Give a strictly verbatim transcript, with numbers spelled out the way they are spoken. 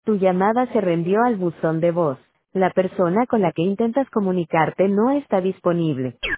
Tu llamada se reenvió al buzón de voz. La persona con la que intentas comunicarte no está disponible.